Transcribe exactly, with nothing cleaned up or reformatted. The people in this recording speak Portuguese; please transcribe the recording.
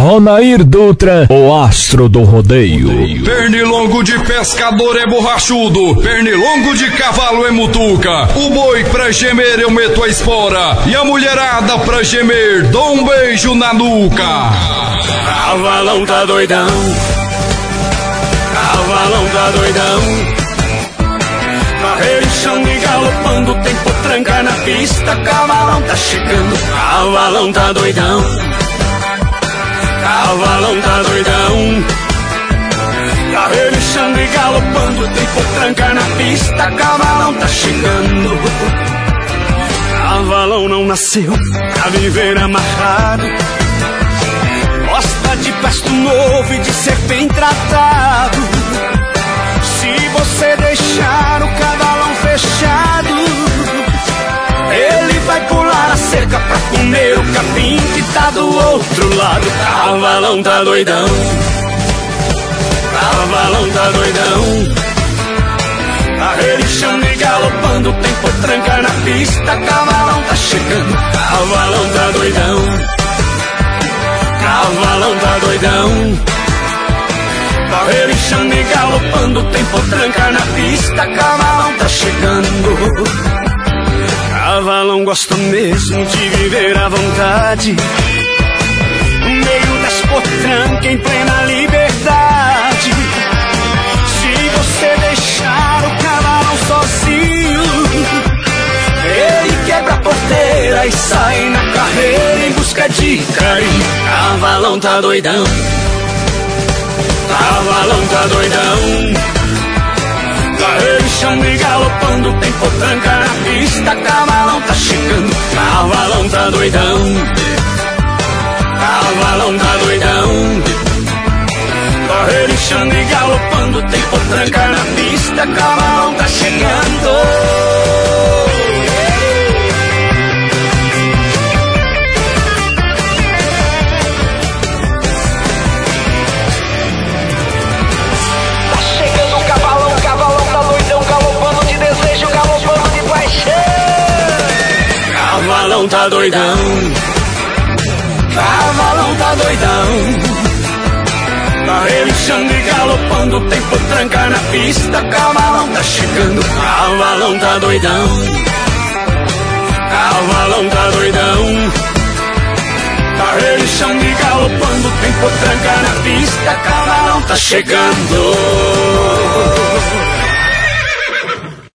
Ronair Dutra, o astro do rodeio. Pernilongo de pescador é borrachudo, pernilongo de cavalo é mutuca. O boi pra gemer eu meto a espora, e a mulherada pra gemer dou um beijo na nuca. Cavalão tá doidão, cavalão tá doidão. Carreirão e galopando, tem potranca na pista. Cavalão tá chegando, cavalão tá doidão, cavalão tá doidão. Carreirão e galopando, tem potranca na pista. Cavalão tá chegando. Cavalão não nasceu pra viver amarrado, gosta de pasto novo e de ser bem tratado. Se você deixar o cavalão fechado, ele vai pular a cerca pra comer o capim que tá do outro lado. Cavalão tá doidão, cavalão tá doidão. Carreirão e galopando, tem potranca na pista. Cavalão tá chegando, cavalão tá doidão, cavalão tá doidão. Carreirão e galopando, tem potranca na pista. Cavalão tá chegando. Cavalão gosta mesmo de viver à vontade, no meio das potrancas em plena liberdade. Se você deixar o cavalão sozinho, ele quebra a porteira e sai na carreira em busca de carinho. Cavalão tá doidão, cavalão tá doidão. Carreirão e galopando, tem potranca na pista. Cavalão tá chegando, cavalão tá doidão, cavalão tá doidão. Carreirão e galopando, tem potranca na pista. Cavalão tá chegando. Cavalão tá doidão, cavalão tá doidão. Carreirão e galopando, tem potranca na pista. Cavalão tá chegando, cavalão tá doidão, cavalão tá doidão. Carreirão e galopando, tem potranca na pista. Cavalão tá chegando.